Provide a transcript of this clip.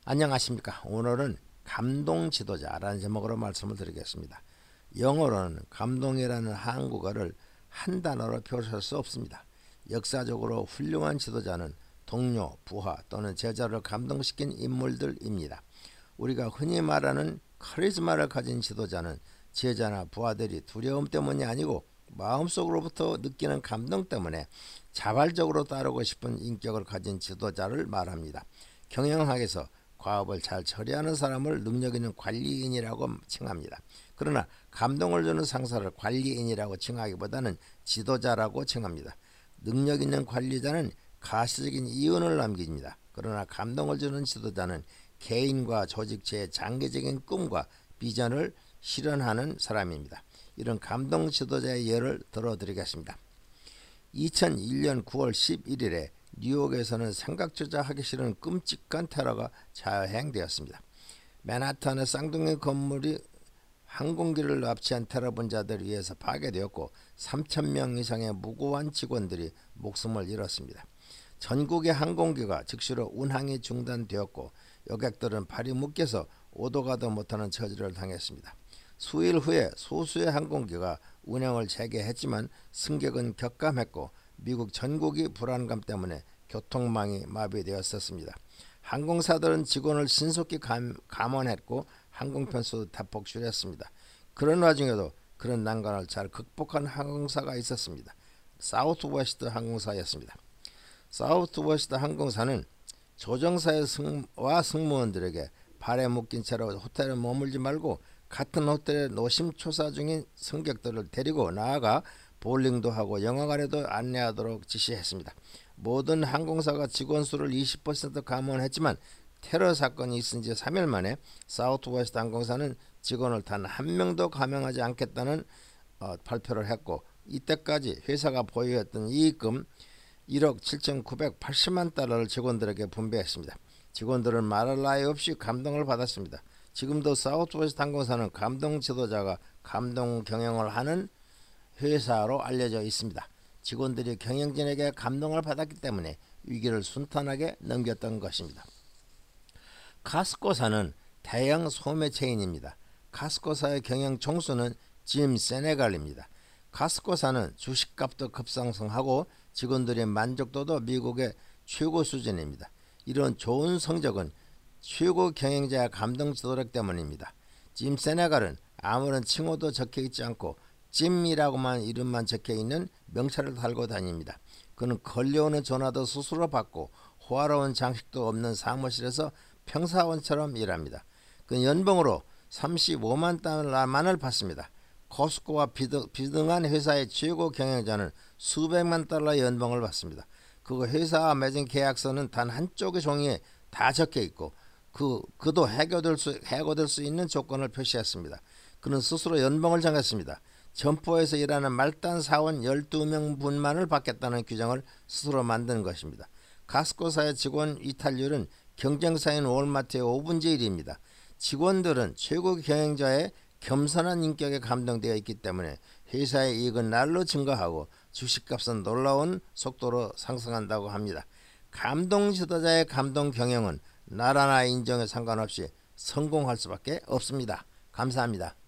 안녕하십니까. 오늘은 감동 지도자라는 제목으로 말씀을 드리겠습니다. 영어로는 감동이라는 한국어를 한 단어로 표시할 수 없습니다. 역사적으로 훌륭한 지도자는 동료, 부하 또는 제자를 감동시킨 인물들입니다. 우리가 흔히 말하는 카리스마를 가진 지도자는 제자나 부하들이 두려움 때문이 아니고 마음속으로부터 느끼는 감동 때문에 자발적으로 따르고 싶은 인격을 가진 지도자를 말합니다. 경영학에서 과업을 잘 처리하는 사람을 능력 있는 관리인이라고 칭합니다. 그러나 감동을 주는 상사를 관리인이라고 칭하기보다는 지도자라고 칭합니다. 능력 있는 관리자는 가시적인 이윤을 남깁니다. 그러나 감동을 주는 지도자는 개인과 조직체의 장기적인 꿈과 비전을 실현하는 사람입니다. 이런 감동 지도자의 예를 들어드리겠습니다. 2001년 9월 11일에 뉴욕에서는 생각조차 하기 싫은 끔찍한 테러가 자행되었습니다. 맨하탄의 쌍둥이 건물이 항공기를 납치한 테러분자들에 의해서 파괴되었고 3,000명 이상의 무고한 직원들이 목숨을 잃었습니다. 전국의 항공기가 즉시로 운항이 중단되었고 여객들은 발이 묶여서 오도 가도 못하는 처지를 당했습니다. 수일 후에 소수의 항공기가 운항을 재개했지만 승객은 격감했고 미국 전국이 불안감 때문에 교통망이 마비되었었습니다. 항공사들은 직원을 신속히 감원했고 항공편수도 대폭 줄였습니다. 그런 와중에도 그런 난관을 잘 극복한 항공사가 있었습니다. 사우스웨스트 항공사였습니다. 사우스웨스트 항공사는 조종사와 승무원들에게 발에 묶인 채로 호텔에 머물지 말고 같은 호텔에 노심초사 중인 승객들을 데리고 나아가 볼링도 하고 영화관에도 안내하도록 지시했습니다. 모든 항공사가 직원 수를 20% 감원했지만 테러 사건이 있은 지 3일 만에 사우스웨스트 항공사는 직원을 단 한 명도 감형하지 않겠다는 발표를 했고 이때까지 회사가 보유했던 이익금 1억 7,980만 달러를 직원들에게 분배했습니다. 직원들은 말할 나위 없이 감동을 받았습니다. 지금도 사우스웨스트 항공사는 감동 지도자가 감동 경영을 하는 회사로 알려져 있습니다. 직원들이 경영진에게 감동을 받았기 때문에 위기를 순탄하게 넘겼던 것입니다. 카스코사는 대형 소매 체인입니다. 카스코사의 경영 총수는 짐 세네갈입니다. 카스코사는 주식값도 급상승하고 직원들의 만족도도 미국의 최고 수준입니다. 이런 좋은 성적은 최고 경영자의 감동 지도력 때문입니다. 짐 세네갈은 아무런 칭호도 적혀있지 않고 짐이라고만 이름만 적혀있는 명찰을 달고 다닙니다. 그는 걸려오는 전화도 스스로 받고 호화로운 장식도 없는 사무실에서 평사원처럼 일합니다. 그는 연봉으로 35만 달러만을 받습니다. 코스코와 비등한 회사의 최고 경영자는 수백만 달러 연봉을 받습니다. 그 회사와 맺은 계약서는 단 한쪽의 종이에 다 적혀있고 그도 해고될 수 있는 조건을 표시했습니다. 그는 스스로 연봉을 정했습니다. 점포에서 일하는 말단 사원 12명분만을 받겠다는 규정을 스스로 만든 것입니다. 카스코사의 직원 이탈률은 경쟁사인 월마트의 5분의 1입니다. 직원들은 최고 경영자의 겸손한 인격에 감동되어 있기 때문에 회사의 이익은 날로 증가하고 주식값은 놀라운 속도로 상승한다고 합니다. 감동 지도자의 감동 경영은 나라나 인종에 상관없이 성공할 수밖에 없습니다. 감사합니다.